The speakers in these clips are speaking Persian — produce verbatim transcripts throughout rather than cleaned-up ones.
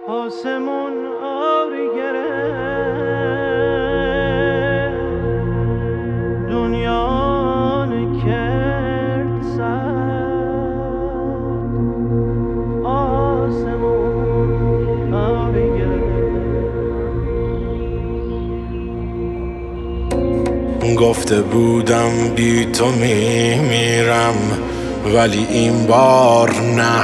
آسمون آری گرفت، دنیا کرد سرد. آسمون آری گرفت. گفته بودم بی تو میمیرم، ولی این بار نه.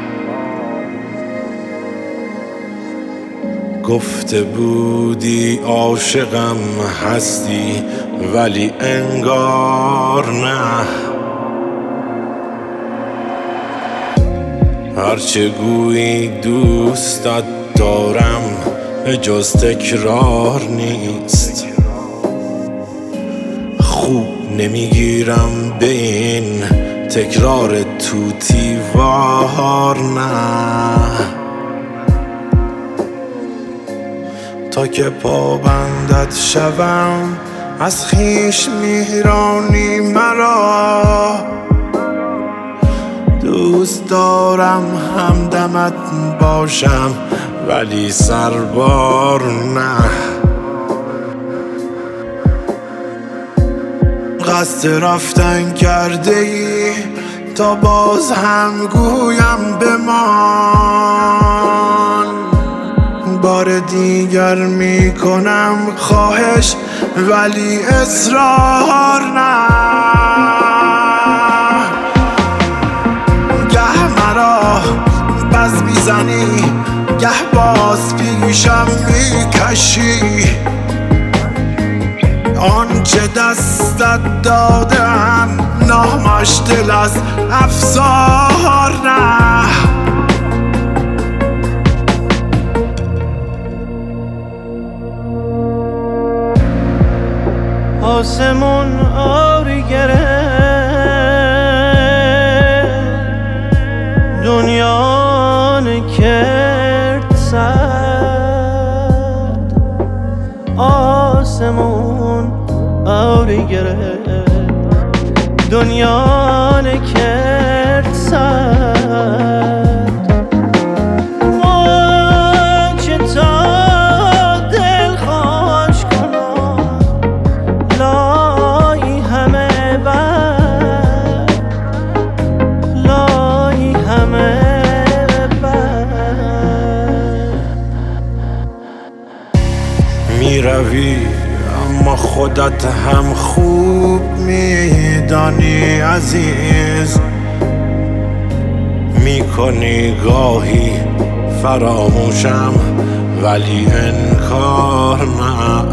گفته بودی عاشقم هستی، ولی انگار نه. هرچه گویی دوستت دارم جز تکرار نیست. خوب نمیگیرم به این تکرار توتی وار نه. تا که پابندت شوم از خویش میرانی مرا. دوست دارم همدمت باشم ولی سربار نه. قصد رفتن کرده ای تا باز هم گویم بمان. بار دیگر میکنم خواهش ولی اصرار نه. گه مرا بز میزنی گه باز پیشم میکشی. آنچه دستت دادم نامش دل از افسار نه. آسمون آری گرفت، دنیا کرد سرد. آسمون آری گرفت، دنیا کرد سرد. می روی اما خودت هم خوب میدانی عزیز. می کنی گاهی فراموشم ولی انکار نه.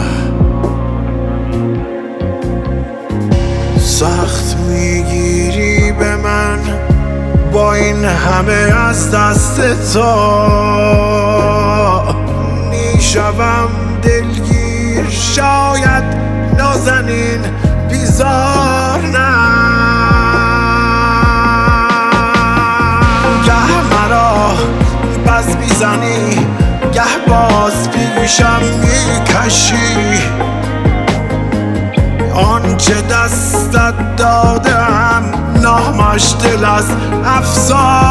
سخت میگیری به من با این همه از دست تو. میشوم دلگیر شاید نازنین بیزار نه. گه مرا بز میزنی گه باز پیشم میکشی. آنچه دستت دادم نامش دل از افسار